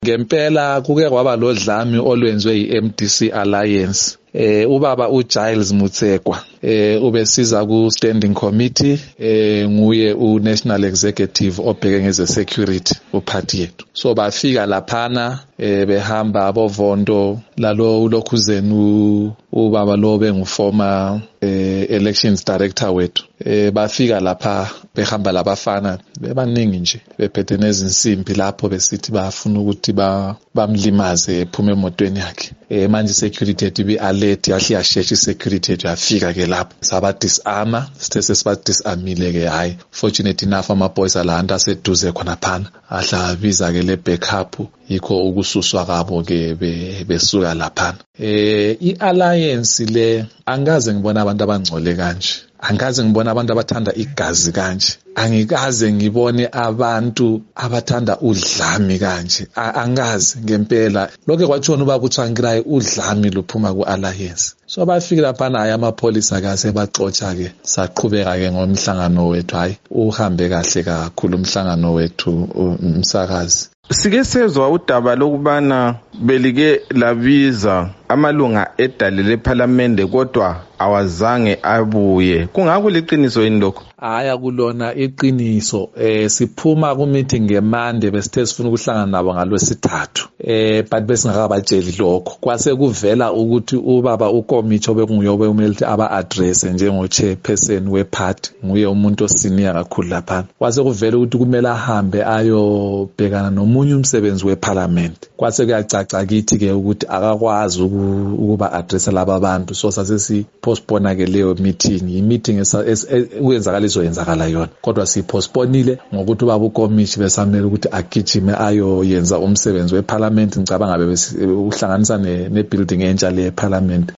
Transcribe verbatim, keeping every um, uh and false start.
Ngempela kuke kwaba lodlame olwenziwe yi-M D C Alliance. Eh ubaba uGiles Mutsekwa eh ubesiza ku standing committee eh nguye uNational Executive obheke ngeze security uphathi yethu. So bafika laphana eh behamba abovondo lalo ulokhuzeni ubaba lo benguformer eh elections director wethu. Eh bafika lapha behamba labafana bebaningi nje bephethe nezinsimbi lapho besithi bafuna ukuthi ba bamlimaze ephume emotweni yakhe. Eh manje security yethu bi alert yahle yashesha security yethu yafika ke lapho saba disarma sithe sesiba disarmile ke hayi fortunate enough ama boys alanda seduze khona phana ahla biza ke le backup yikho ukususwa kabo ke besuka laphana. Eh ialliance le angaze ngibona abantu abangcole kanje, angaze ngibona abantu abathanda igazi kanje, angikaze ngibone abantu abathanda udlami kanje, angazi ngempela. Lokho kwatshona ubaba uTsvangirai udlami luphuma ku-alliance. So bafika lapha naye amapholisa kase baxotsha ke saqhubeka ke ngomhlangano wethu. Hayi uhambe kahle kakhulu umhlangano wethu umsakazi. Sike sezwa udaba lokubana belike labiza amalunga edale leParliament kodwa awazange abuye. Kungakho liqiniso yini lokho? Haya kulona iqiniso. Eh siphuma ku meeting ngeMonday besithe sifuna ukuhlangana nabo ngalwesithathu. Eh but besingakabatsheli lokho. Kwase kuvela ukuthi ubaba uKomicho bekunguye obemele aba address njengo chairperson weparty, nguye umuntu osenior kakhulu lapha. Kwase kuvela ukuthi kumele ahambe ayobhekana nomunye umsebenzi weParliament. Kwase kuyacaca kithi ke ukuthi akakwazi ukuba address laba bantu, so sase si postpone ke leyo meeting. I meeting uyenzakala izoyenzakala yona, kodwa si postponeile ngokuthi ubaba uKomichi besamele ukuthi agijime ayo yenza umsebenzi weParliament. Ngicabanga ngabe uhlanganisa ne building entsha le eParliament